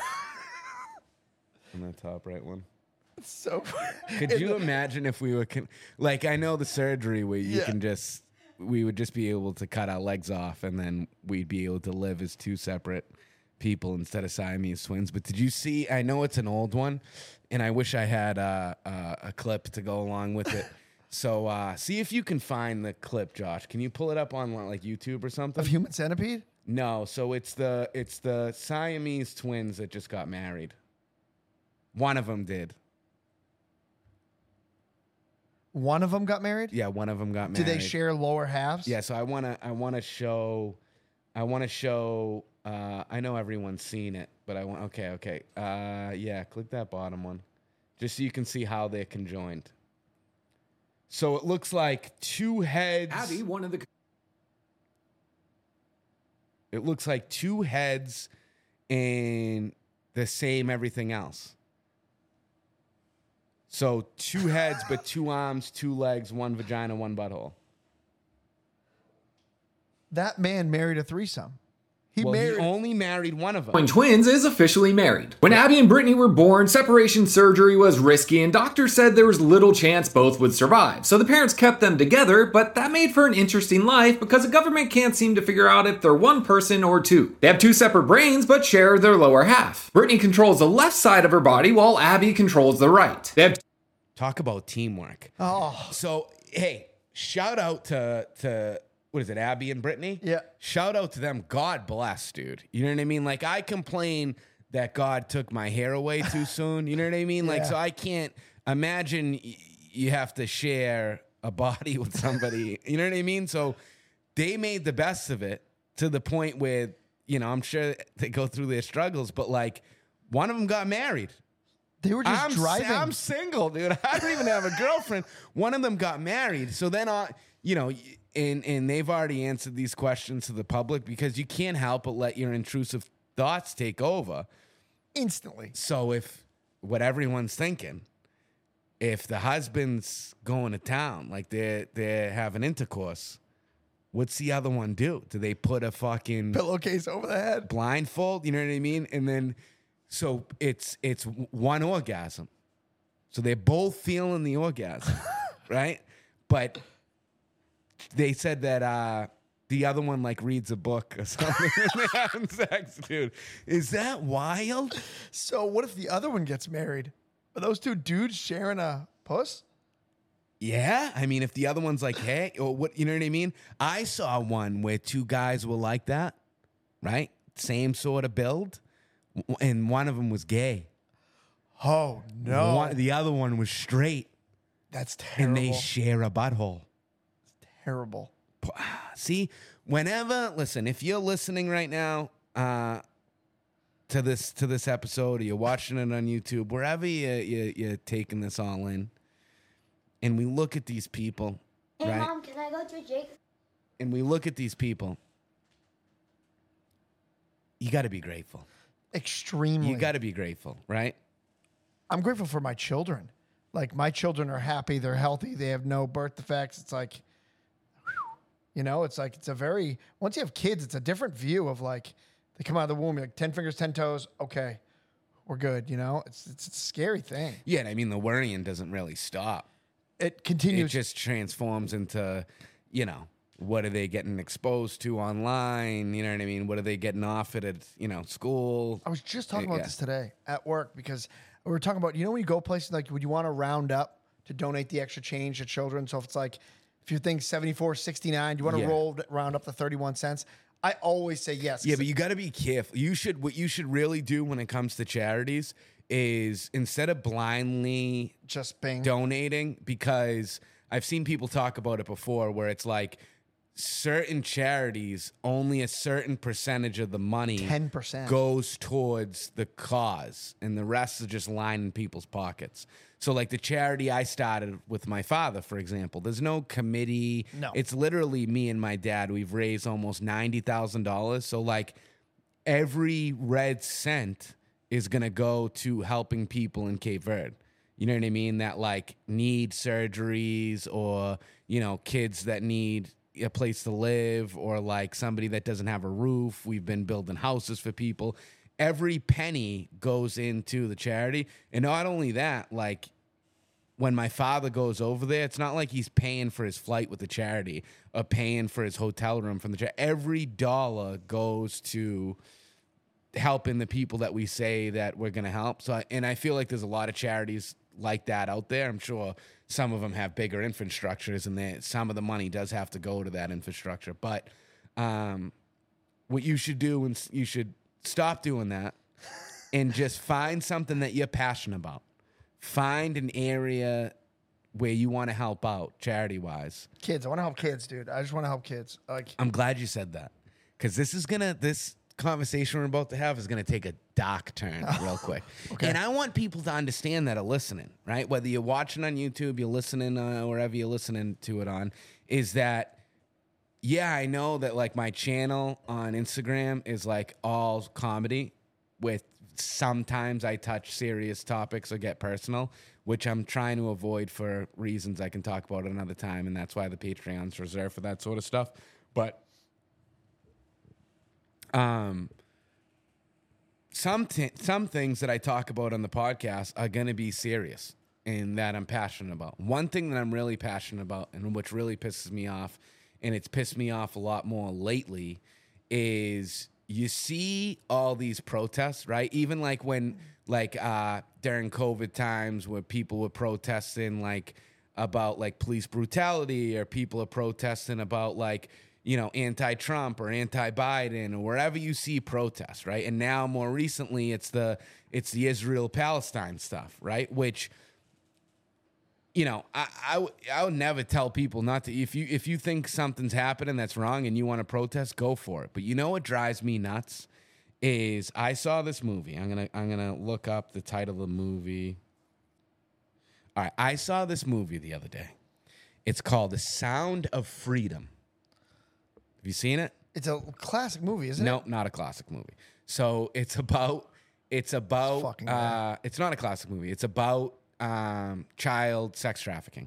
In that top right one. So Could you imagine if we were con- like I know the surgery where you Yeah. can just we would just be able to cut our legs off and then we'd be able to live as two separate people instead of Siamese twins. But did you see? I know it's an old one, and I wish I had uh, uh, a clip to go along with it. So uh, see if you can find the clip, Josh. Can you pull it up on like YouTube or something? of human centipede? No, so it's the it's the Siamese twins that just got married. One of them did. One of them got married? Yeah, one of them got Do married. they share lower halves? Yeah, so I wanna I wanna show I wanna show uh I know everyone's seen it, but I want okay, okay. Uh yeah, click that bottom one. Just so you can see how they're conjoined. So it looks like two heads. Abby, one of the It looks like two heads and the same everything else. So two heads, but two arms, two legs, one vagina, one butthole. That man married a threesome. He Well, married. he only married one of them. Twin twins is officially married. When Abby and Brittany were born, separation surgery was risky and doctors said there was little chance both would survive. So the parents kept them together, but that made for an interesting life because the government can't seem to figure out if they're one person or two. They have two separate brains but share their lower half. Brittany controls the left side of her body while Abby controls the right. They have Talk about teamwork. oh, So, hey, shout out to to what is it, Abby and Brittany? Yeah. Shout out to them. God bless, dude. You know what I mean? Like I complain that God took my hair away too soon. You know what I mean? Like Yeah. so I can't imagine y- you have to share a body with somebody. You know what I mean? So they made the best of it to the point where, you know, I'm sure they go through their struggles, but like one of them got married. they were just I'm, driving. I'm single, dude. I don't even have a girlfriend. One of them got married. So then, I, you know, and, and they've already answered these questions to the public because you can't help but let your intrusive thoughts take over. instantly. So if what everyone's thinking, if the husband's going to town, like they're, they're having intercourse, what's the other one do? Do they put a fucking Pillowcase over the head. blindfold, you know what I mean? And then so it's it's one orgasm. So they're both feeling the orgasm, right? But they said that uh the other one like reads a book or something when they're having sex, dude. Is that wild? So what if the other one gets married? Are those two dudes sharing a puss? Yeah, I mean, if the other one's like, hey, or what, you know what I mean? I saw one where two guys were like that, right? Same sort of build, w- and one of them was gay. Oh no, One, the other one was straight, that's terrible. and they share a butthole. terrible. See, whenever, listen, if you're listening right now uh, to this to this episode, or you're watching it on YouTube, wherever you, you, you're taking this all in, and we look at these people, Hey, right? Mom, can I go to Jake's? And we look at these people, You got to be grateful. Extremely. You got to be grateful, right? I'm grateful for my children. Like, my children are happy. They're healthy. They have no birth defects. It's like, whew, you know, it's like, it's a very, once you have kids, it's a different view of like, they come out of the womb, you're like ten fingers, ten toes. Okay, we're good. You know, it's, it's a scary thing. Yeah. And I mean, the worrying doesn't really stop. It continues. It just transforms into, you know, what are they getting exposed to online? You know what I mean? What are they getting offered at, you know, school? I was just talking about Yeah. this today at work because we were talking about, you know, when you go places like, would you want to round up to donate the extra change to children? So if it's like, if you think seventy-four sixty-nine, do you want to Yeah. roll round up to thirty-one cents? I always say yes. Yeah, but you got to be careful. You should, what you should really do when it comes to charities is instead of blindly just bang. donating, because I've seen people talk about it before where it's like certain charities, only a certain percentage of the money ten percent goes towards the cause and the rest is just lining people's pockets. So like the charity I started with my father, for example, there's no committee. No. It's literally me and my dad. We've raised almost ninety thousand dollars. So like every red cent is going to go to helping people in Cape Verde. You know what I mean? That like need surgeries or, you know, kids that need a place to live or like somebody that doesn't have a roof. We've been building houses for people. Every penny goes into the charity. And not only that, like when my father goes over there, it's not like he's paying for his flight with the charity or paying for his hotel room from the charity. Every dollar goes to helping the people that we say that we're going to help. So, I, and I feel like there's a lot of charities like that out there. I'm sure some of them have bigger infrastructures and they, some of the money does have to go to that infrastructure. But um, what you should do, and you should stop doing that and just find something that you're passionate about. Find an area where you want to help out charity-wise. Kids. I want to help kids, dude. I just want to help kids. Like, I'm glad you said that because this is going to, this conversation we're about to have is going to take a dark turn real quick. Okay. And I want people to understand that are listening, right? Whether you're watching on YouTube, you're listening uh, wherever you're listening to it on, is that, yeah, I know that like my channel on Instagram is like all comedy with sometimes I touch serious topics or get personal, which I'm trying to avoid for reasons I can talk about another time. And that's why the Patreon's reserved for that sort of stuff. But Um, some t- some things that I talk about on the podcast are going to be serious and that I'm passionate about. One thing that I'm really passionate about and which really pisses me off, and it's pissed me off a lot more lately, is you see all these protests, right? Even like when, like uh, during COVID times where people were protesting like about like police brutality, or people are protesting about like, you know, anti-Trump or anti-Biden or wherever you see protests, right? And now more recently, it's the it's the Israel-Palestine stuff, right? Which, you know, I, I, w- I would never tell people not to. If you if you think something's happening that's wrong and you want to protest, go for it. But you know what drives me nuts is I saw this movie. I'm gonna I'm gonna look up the title of the movie. All right, I saw this movie the other day. It's called The Sound of Freedom. Have you seen it? it's a classic movie, isn't No, it? not a classic movie. So it's about it's about Fucking uh, it's not a classic movie. It's about um, child sex trafficking.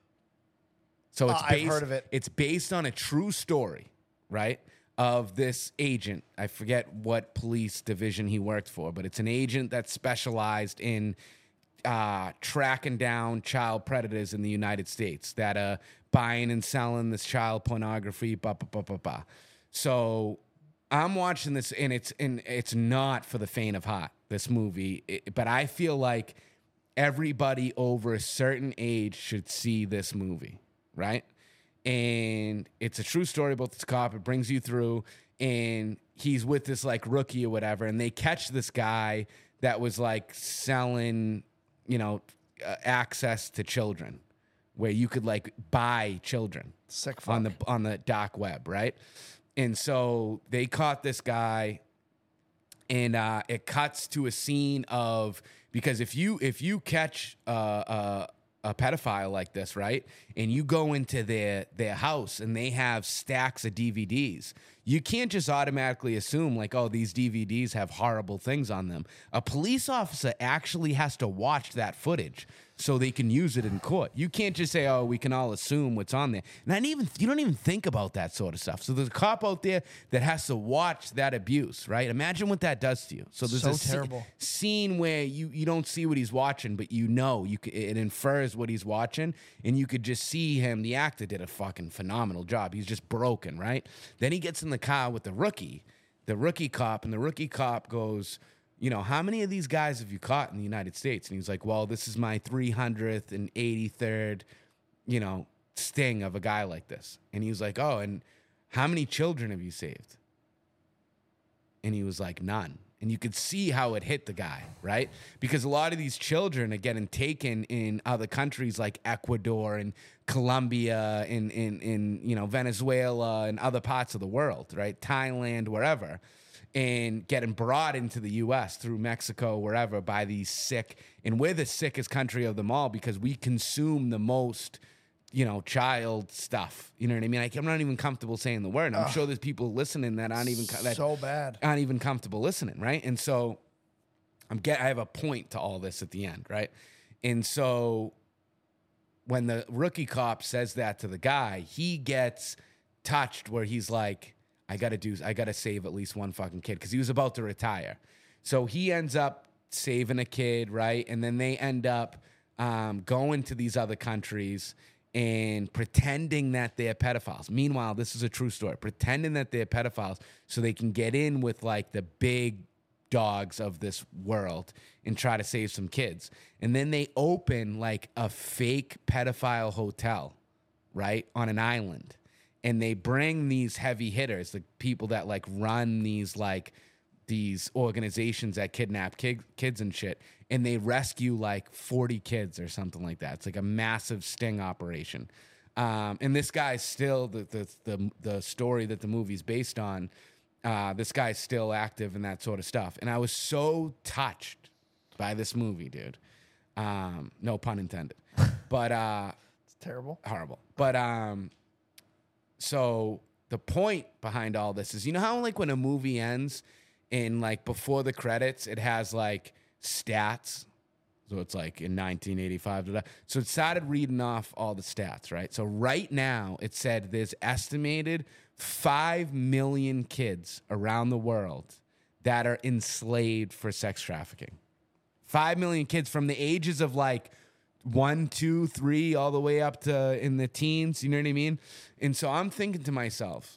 So it's Uh, I've based, heard of it. It's based on a true story, right? Of this agent. I forget what police division he worked for, but it's an agent that specialized in uh, tracking down child predators in the United States that are buying and selling this child pornography. Blah, blah, blah, blah, blah. So I'm watching this, and it's and it's not for the faint of heart. This movie, it, but I feel like everybody over a certain age should see this movie, right? And it's a true story about this cop. It brings you through, and he's with this like rookie or whatever, and they catch this guy that was like selling, you know, uh, access to children, where you could like buy children Sick fuck. on the on the dark web, right? And so they caught this guy, and uh, it cuts to a scene of, because if you if you catch uh, uh, a pedophile like this, right, and you go into their their house and they have stacks of D V Ds, you can't just automatically assume like, oh, these D V Ds have horrible things on them. A police officer actually has to watch that footage so they can use it in court. You can't just say, oh, we can all assume what's on there. And I didn't even you don't even think about that sort of stuff. So there's a cop out there that has to watch that abuse, right? Imagine what that does to you. So there's So a sce- terrible. scene where you, you don't see what he's watching, but you know, you c- it infers what he's watching, and you could just see him. The actor did a fucking phenomenal job. He's just broken, right? Then he gets in the car with the rookie, the rookie cop, and the rookie cop goes, you know, how many of these guys have you caught in the United States? And he's like, well, this is my three hundred eighty-third, you know, sting of a guy like this. And he was like, oh, and how many children have you saved? And he was like, none. And you could see how it hit the guy, right? Because a lot of these children are getting taken in other countries like Ecuador and Colombia and in, in, you know, Venezuela and other parts of the world, right? Thailand, wherever. And getting brought into the U S through Mexico, wherever, by these sick, and we're the sickest country of them all because we consume the most, you know, child stuff. You know what I mean? I, I'm not even comfortable saying the word. I'm Ugh. sure there's people listening that aren't even that So bad. aren't even comfortable listening, right? And so I'm get I have a point to all this at the end, right? And so when the rookie cop says that to the guy, he gets touched where he's like, I gotta do, I gotta save at least one fucking kid because he was about to retire. So he ends up saving a kid, right? And then they end up um, going to these other countries and pretending that they're pedophiles. Meanwhile, this is a true story. Pretending that they're pedophiles so they can get in with like the big dogs of this world and try to save some kids. And then they open like a fake pedophile hotel, right, on an island. And they bring these heavy hitters, the people that like run these like these organizations that kidnap kid, kids and shit, and they rescue like forty kids or something like that. It's like a massive sting operation. Um, and this guy's still the, the the the story that the movie's based on. Uh, this guy's still active and that sort of stuff. And I was so touched by this movie, dude. Um, no pun intended. But uh, It's terrible. horrible. But um. So the point behind all this is, you know how like when a movie ends and like before the credits, it has like stats. So it's like in nineteen eighty-five. Da, da. So it started reading off all the stats, right? So right now it said there's estimated five million kids around the world that are enslaved for sex trafficking. Five million kids from the ages of like one, two, three, all the way up to in the teens. You know what I mean? And so I'm thinking to myself,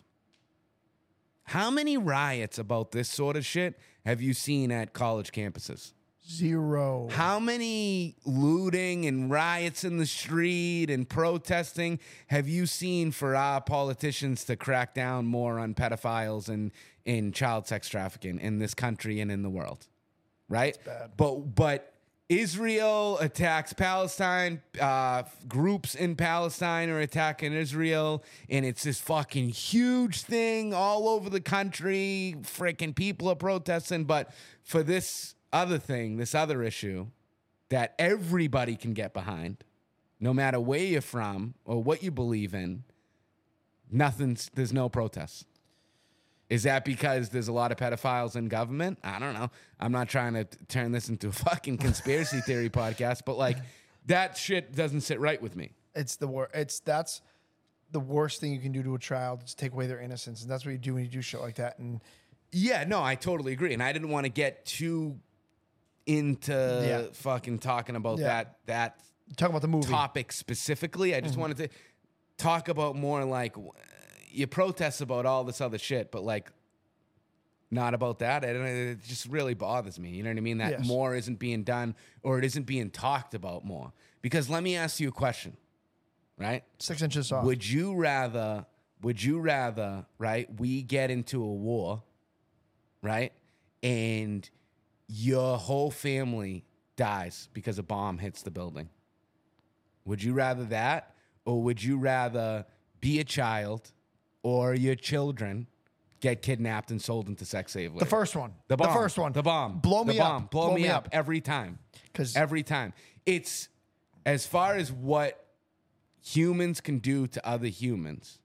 how many riots about this sort of shit have you seen at college campuses? Zero. How many looting and riots in the street and protesting have you seen for our politicians to crack down more on pedophiles and in child sex trafficking in this country and in the world? Right? bad. But but Israel attacks Palestine. Uh, groups in Palestine are attacking Israel, and it's this fucking huge thing all over the country. Freaking people are protesting, but for this other thing, this other issue that everybody can get behind, no matter where you're from or what you believe in, nothing's. There's no protests. Is that because there's a lot of pedophiles in government? I don't know. I'm not trying to t- turn this into a fucking conspiracy theory podcast, but like that shit doesn't sit right with me. It's the worst. It's that's the worst thing you can do to a child is take away their innocence, and that's what you do when you do shit like that. And Yeah, no, I totally agree. And I didn't want to get too into Yeah. fucking talking about Yeah. that that talk about the movie. topic specifically. I just Mhm. wanted to talk about more like w- you protest about all this other shit, but like not about that. I don't, it just really bothers me. You know what I mean? That Yes. more isn't being done or it isn't being talked about more. Because let me ask you a question, right? Six inches off. Would you rather, would you rather, right, we get into a war, right, and your whole family dies because a bomb hits the building? Would you rather that, or would you rather be a child or your children get kidnapped and sold into sex slave labor? The first one. The bomb. The first one. The bomb. Blow the me bomb. up. Blow, me up. every time. 'Cause- every time. It's as far as what humans can do to other humans,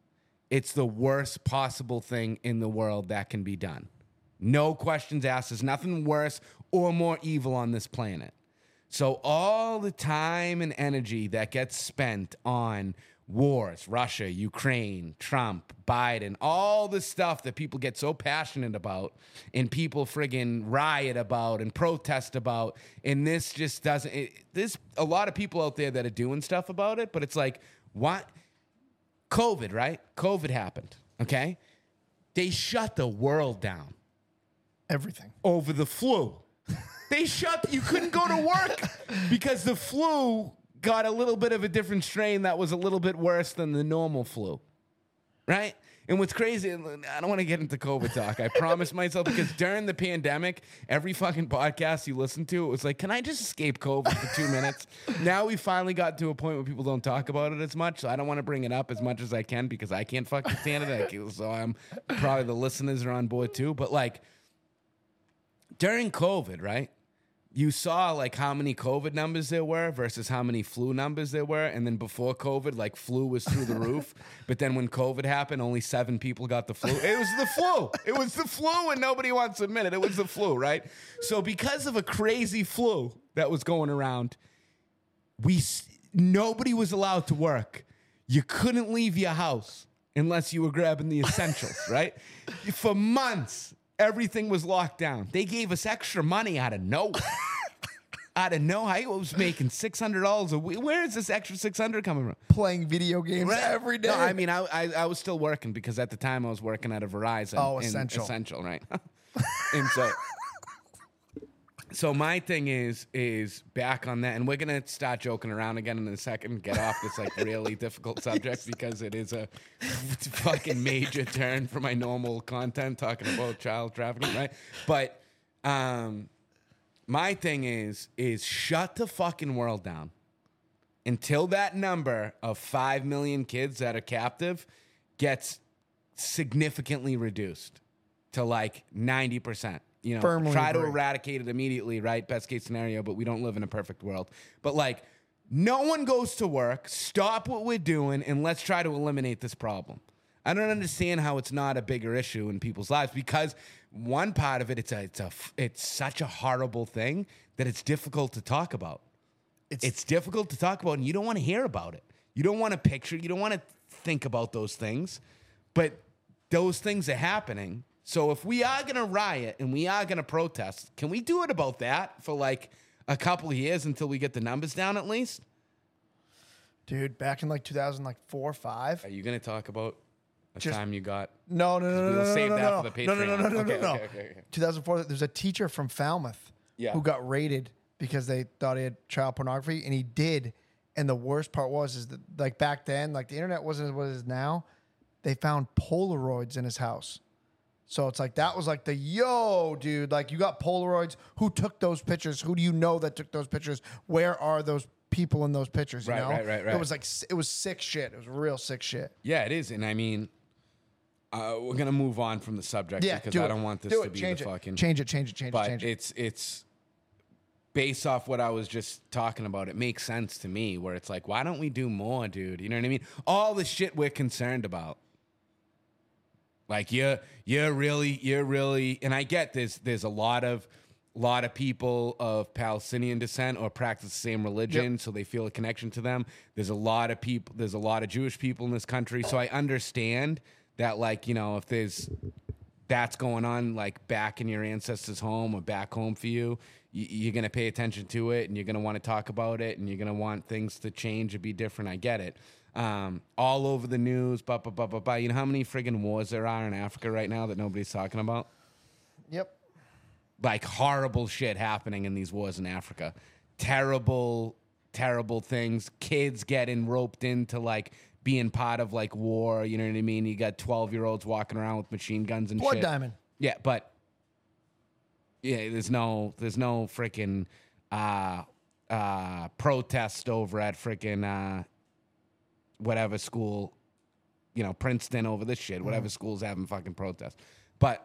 it's the worst possible thing in the world that can be done. No questions asked. There's nothing worse or more evil on this planet. So all the time and energy that gets spent on wars, Russia, Ukraine, Trump, Biden, all the stuff that people get so passionate about and people friggin' riot about and protest about, and this just doesn't, it, there's a lot of people out there that are doing stuff about it, but it's like, what? COVID, right? COVID happened, okay? They shut the world down. Everything. Over the flu. They shut, you couldn't go to work because the flu got a little bit of a different strain that was a little bit worse than the normal flu, right? And what's crazy, I don't want to get into COVID talk. I promised myself, because during the pandemic, every fucking podcast you listen to, it was like, can I just escape COVID for two minutes? Now we finally got to a point where people don't talk about it as much, so I don't want to bring it up as much as I can because I can't fucking stand it. So I'm probably the listeners are on board too. But like during COVID, right? You saw like how many COVID numbers there were versus how many flu numbers there were. And then before COVID, like flu was through the roof. But then when COVID happened, only seven people got the flu. It was the flu. It was the flu, and nobody wants to admit it. It was the flu, right? So because of a crazy flu that was going around, we nobody was allowed to work. You couldn't leave your house unless you were grabbing the essentials, right? For months. Everything was locked down. They gave us extra money out of nowhere. Out of nowhere. I was making six hundred dollars a week. Where is this extra six hundred dollars coming from? Playing video games right. every day. No, I mean, I, I I was still working because at the time I was working at a Verizon. Oh, essential. Essential, right? And so... So my thing is is back on that, and we're gonna start joking around again in a second. Get off this like really difficult subject because it is a fucking major turn from my normal content talking about child trafficking, right? But um, my thing is is shut the fucking world down until that number of five million kids that are captive gets significantly reduced to like ninety percent. You know, Firmly try agree. to eradicate it immediately, right? Best case scenario, but we don't live in a perfect world. But like, no one goes to work, stop what we're doing, and let's try to eliminate this problem. I don't understand how it's not a bigger issue in people's lives, because one part of it, it's a, it's a, it's such a horrible thing that it's difficult to talk about. It's, it's difficult to talk about, and you don't want to hear about it. You don't want to picture, you don't want to think about those things, but those things are happening. So if we are going to riot and we are going to protest, can we do it about that for like a couple of years until we get the numbers down at least? Dude, back in like two thousand four or five. Are you going to talk about a Just- time you got? No, no, no, no, We'll no, save no, that no, for the no, no, no, no, Patreon. no, Okay, no, no. okay, okay, okay. two thousand four, there's a teacher from Falmouth Yeah. who got raided because they thought he had child pornography, and he did. And the worst part was is that like back then, like the internet wasn't what it is now. They found Polaroids in his house. So it's like that was like the yo, dude. Like you got Polaroids. Who took those pictures? Who do you know that took those pictures? Where are those people in those pictures? You Right, know? right, right, right. It was like it was sick shit. It was real sick shit. Yeah, it is. And I mean, uh, we're going to move on from the subject Yeah, because do I it. don't want this Do to it. be Change the it. fucking... Change it. Change it. Change it. But Change it. it's it's based off what I was just talking about. It makes sense to me where it's like, why don't we do more, dude? You know what I mean? All the shit we're concerned about. Like you're you're really you're really, and I get there's there's a lot of lot of people of Palestinian descent or practice the same religion, so they feel a connection to them. There's a lot of people. There's a lot of Jewish people in this country, so I understand that. Like, you know, if there's that's going on like back in your ancestors' home or back home for you, you you're gonna pay attention to it, and you're gonna want to talk about it, and you're gonna want things to change or be different. I get it. Um, all over the news, blah, blah, blah, blah, blah. You know how many friggin' wars there are in Africa right now that nobody's talking about? Yep. Like horrible shit happening in these wars in Africa. Terrible, terrible things. Kids getting roped into like being part of like war. You know what I mean? You got twelve year olds walking around with machine guns and Blood shit. diamond. Yeah, but yeah, there's no, there's no freaking uh, uh, protest over at freaking uh, whatever school, you know, Princeton over this shit. Whatever school's having fucking protests, but.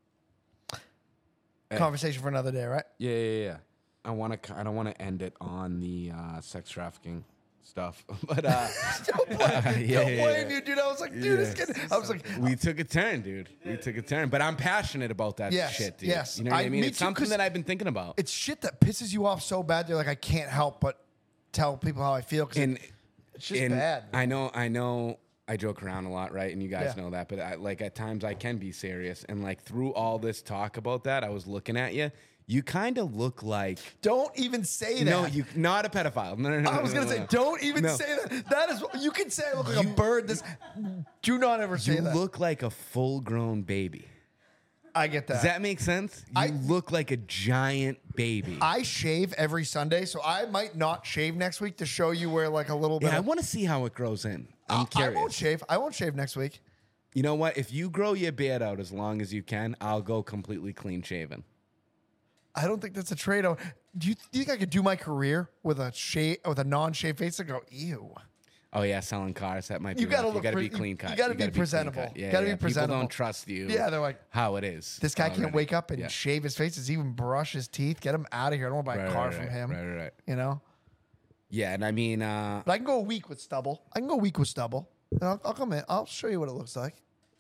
Conversation for another day, right? Yeah, yeah, yeah. I want to. I don't want to end it on the uh, sex trafficking stuff. But uh, don't blame, uh, don't yeah, yeah, blame yeah. you, dude. I was like, dude, it's Yeah. getting. I was like, we took a turn, dude. We took a turn. But I'm passionate about that Yes, shit, dude. yes. You know what I, I- mean? me It's too, something 'cause that I've been thinking about. it's shit that pisses you off so bad. You're like, I can't help but tell people how I feel because And it's just and bad. I know, I know. I joke around a lot, right? And you guys Yeah. know that. But I, like at times, I can be serious. And like through all this talk about that, I was looking at you. You kind of look like Don't even say that. no, you not a pedophile. No, no, no. I was no, gonna no, say, no. don't even No. say that. That is, you can say I look like a bird. This, do not ever say You that. look like a full-grown baby. I get that. Does that make sense? You I- look like a giant baby. I shave every Sunday, so I might not shave next week to show you where like a little bit. yeah, I of, want to see how it grows in. I'm I- I curious. won't shave. I won't shave next week. You know what? If you grow your beard out as long as you can, I'll go completely clean shaven. I don't think that's a trade. Do you, do you think I could do my career with a shave with a non-shave face and go, ew? Oh yeah, selling cars. That might be. You gotta rough. look You gotta pre- be clean cut. you gotta be clean presentable. cut. Yeah, Gotta be yeah. presentable. People don't trust you. Yeah, they're like, how it is. This guy can't already. wake up and Yeah. shave his face. Even brush his teeth. Get him out of here. I don't want to buy Right, a car right, from right, him. Right, right, right. You know. Yeah, and I mean, uh, But I can go a week with stubble. I can go a week with stubble. And I'll, I'll come in. I'll show you what it looks like.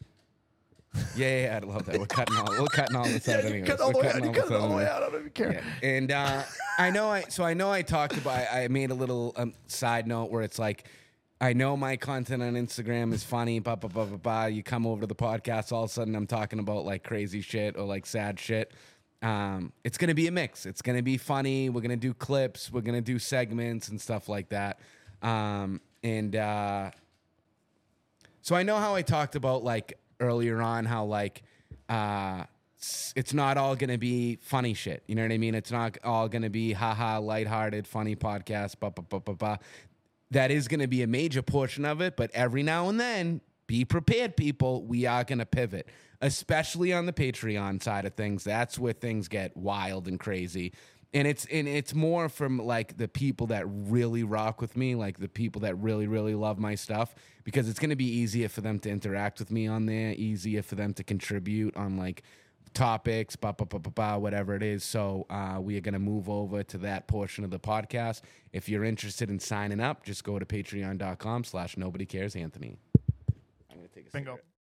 yeah, yeah, yeah, I'd love that. We're cutting all. We're cutting all this out you anyways. cut all the We're way out. cutting You cut it this all the way anyways. out. I don't even care. Yeah. And uh, I know I so I know I talked about I, I made a little um, side note where it's like I know my content on Instagram is funny, blah blah blah blah blah. You come over to the podcast, all of a sudden I'm talking about like crazy shit or like sad shit. Um, it's gonna be a mix. It's gonna be funny. We're gonna do clips. We're gonna do segments and stuff like that. Um, and uh, so I know how I talked about like earlier on how like uh s- it's not all gonna be funny shit. You know what I mean? It's not all gonna be haha lighthearted, funny podcast, blah blah blah blah blah. That is gonna be a major portion of it, but every now and then, be prepared, people. We are gonna pivot, especially on the Patreon side of things. That's where things get wild and crazy. And it's and it's more from like the people that really rock with me, like the people that really, really love my stuff, because it's gonna be easier for them to interact with me on there, easier for them to contribute on like topics, blah, blah, blah, blah, blah, whatever it is. So uh, we are gonna move over to that portion of the podcast. If you're interested in signing up, just go to patreon dot com slash nobody cares Anthony. I'm gonna take a Bingo. cigarette.